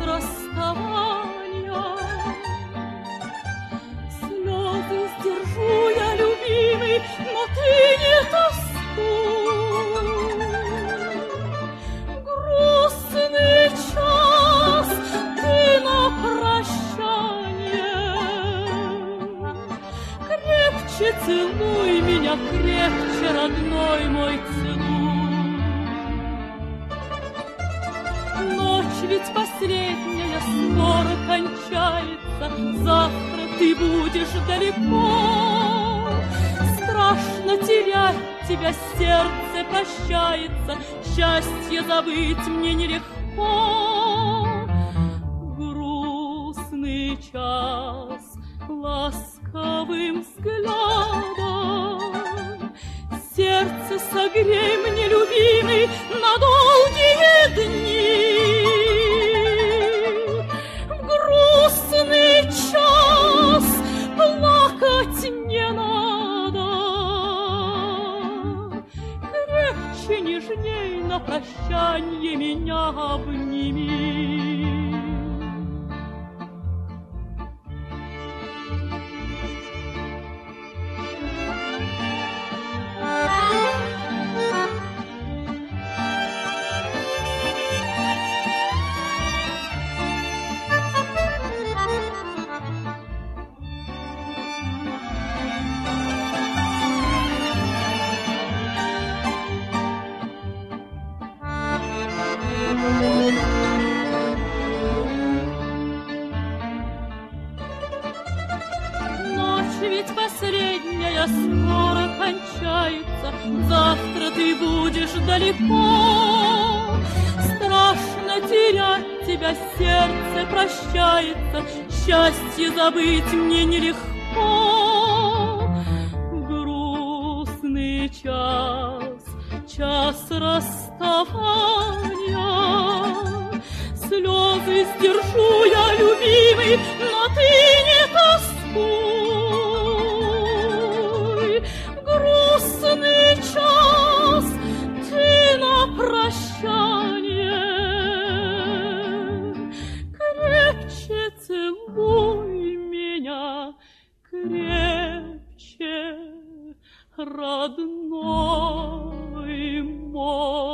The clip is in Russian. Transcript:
расставания. Слезы сдержу я, любимый, но ты не тоскуй. Грустный час ты на прощание. Крепче целуй меня, крепче, родной мой, целуй. Ночь ведь последняя скоро кончается, завтра ты будешь далеко. Страшно терять тебя, сердце прощается, счастье забыть мне нелегко. Грустный час ласковым взглядом сердце согрей мне, любимый, на долгие дни. В грустный час плакать не надо. Крепче, нежней на прощанье меня обними. Ночь ведь последняя скоро кончается, завтра ты будешь далеко. Страшно терять тебя, сердце прощается, счастье забыть мне нелегко. Грустный час, час расставания. Слезы сдержу я, любимый, но ты не тоскуй. Грустный час ты на прощание. Крепче целуй меня, крепче, родной мой.